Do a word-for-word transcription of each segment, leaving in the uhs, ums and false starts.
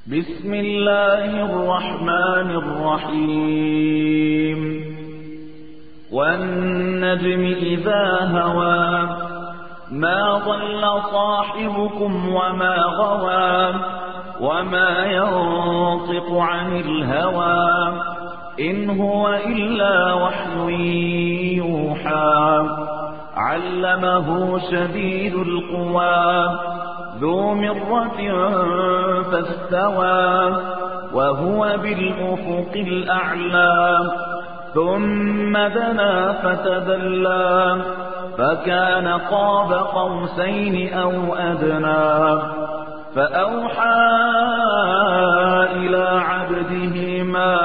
بسم الله الرحمن الرحيم والنجم إذا هوى ما ضل صاحبكم وما غوى وما ينطق عن الهوى إن هو إلا وحي يوحى علمه شديد القوى ذو مرة فاستوى وهو بالأفق الأعلى ثم دنا فتدلى فكان قاب قوسين أو أدنى فأوحى إلى عبده ما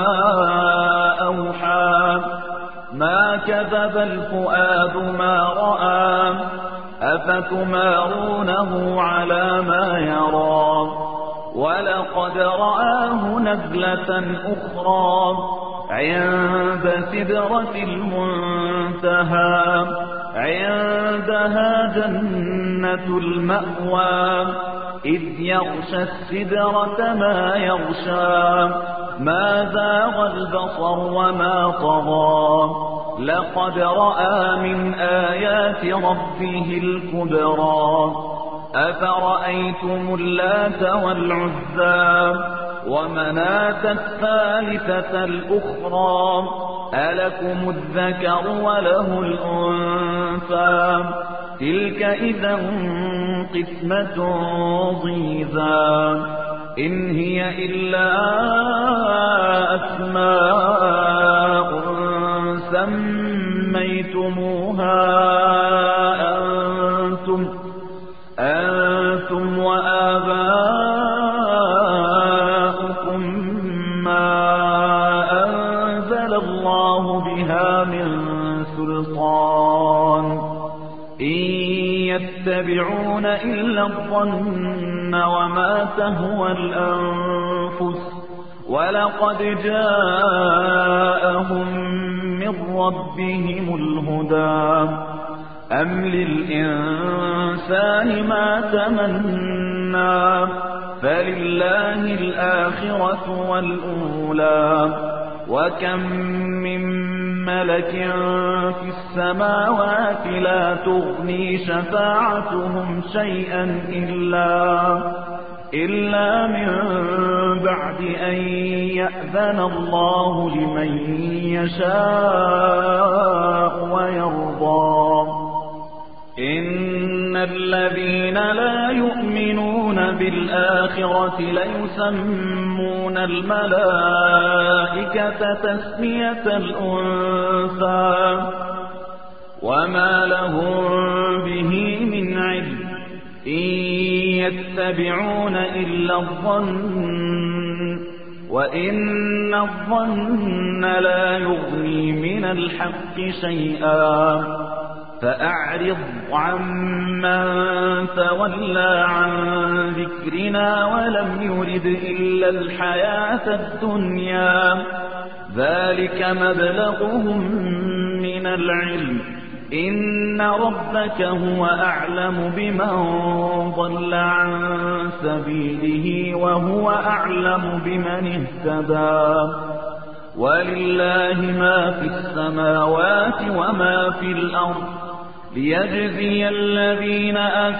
أوحى ما كذب الفؤاد ما رأى أفتمارونه على ما يرى ولقد رآه نزلة أخرى عند سدرة المنتهى عندها جنة المأوى إذ يغشى السدرة ما يغشى ما زاغ البصر وما طغى لقد رأى من آيات ربه الكبرى أفرأيتم اللات والعزى ومناة الثالثة الأخرى ألكم الذكر وله الأنثى تلك إذا قسمة ضيزى إن هي إلا أسماء سميتموها أنتم أنتم وآباؤكم ما أنزل الله بها من سلطان إن يتبعون إلا الظن وما تهوى الأنفس ولقد جاءهم من ربهم الهدى أم للإنسان ما تمنى فلله الآخرة والأولى وكم من ملك في السماوات لا تغني شفاعتهم شيئا إلا إلا من بعد أن يأذن الله لمن يشاء ويرضى إن الذين لا يؤمنون بالآخرة ليسمون الملائكة تسمية الأنثى وما لهم به من علم إن يتبعون إلا الظن وإن الظن لا يغني من الحق شيئا فأعرض عمن تولى عن ذكرنا ولم يرد إلا الحياة الدنيا ذلك مبلغهم من العلم إن ربك هو أعلم بمن ضل عن سبيله وهو أعلم بمن اهتدى ولله ما في السماوات وما في الأرض ليجزي الذين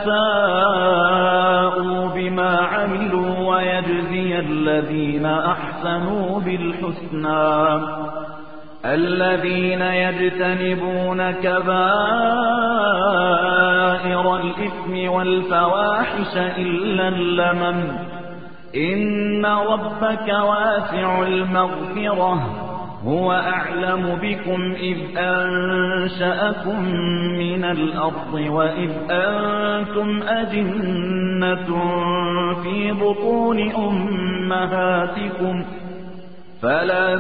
أساءوا بما عملوا ويجزي الذين أحسنوا بالحسنى الذين يجتنبون كبائر الإثم والفواحش إلا اللمم إن ربك واسع المغفرة هو أعلم بكم إذ أنشأكم من الأرض وإذ أنتم أجنة في بطون أمهاتكم فلا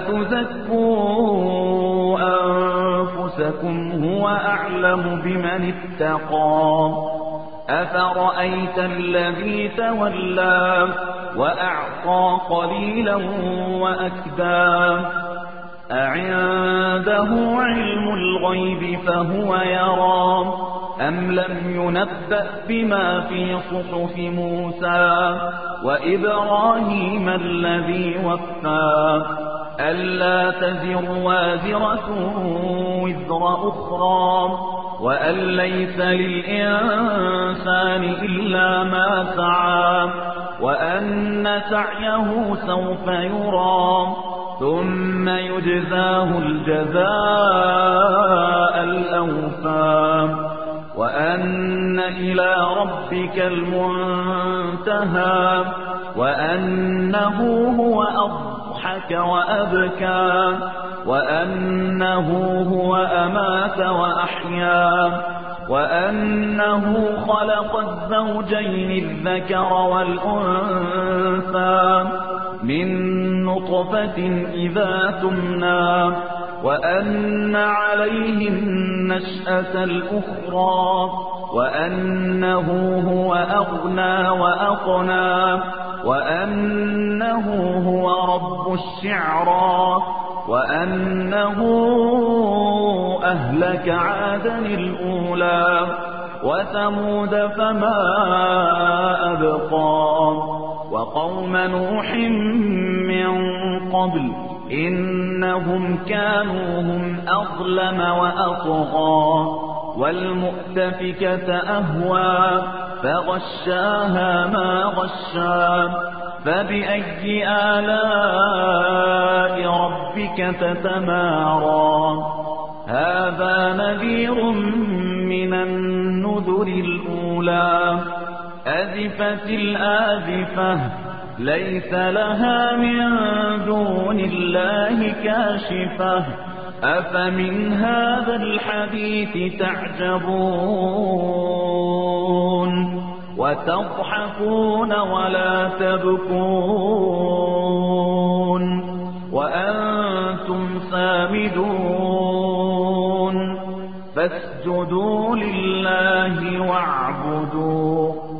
تزكوا أنفسكم هو أعلم بمن اتقى أفرأيت الذي تولى وأعطى قليلا وأكدى أعنده علم الغيب فهو يرى أم لم ينبأ بما في صحف موسى وإبراهيم الذي وفى ألا تزر وازرة وزر أخرى وأن ليس للإنسان إلا ما سعى وأن سعيه سوف يرى ثم يجزاه الجزاء الأوفى وأن إلى ربك المنتهى وأنه هو أضحك وأبكى وأنه هو أمات وأحيا وأنه خلق الزوجين الذكر والأنثى من نطفة إذا تمنى وأن عليه النشأة الأخرى وأنه هو أغنى وأقنى وأنه هو رب الشعرى وأنه أهلك عادا الأولى وثمود فما أبقى وقوم نوح من قبل إنهم كانوا هم أظلم وأطغى والمؤتفكة أهوى فغشاها ما غشى فبأي آلاء ربك تتمارى هذا نذير من النذر الأولى أزفت الآزفة ليس لها من دون الله كاشفة أفمن هذا الحديث تعجبون وتضحكون ولا تبكون وأنتم سامدون فاسجدوا لله واعبدوا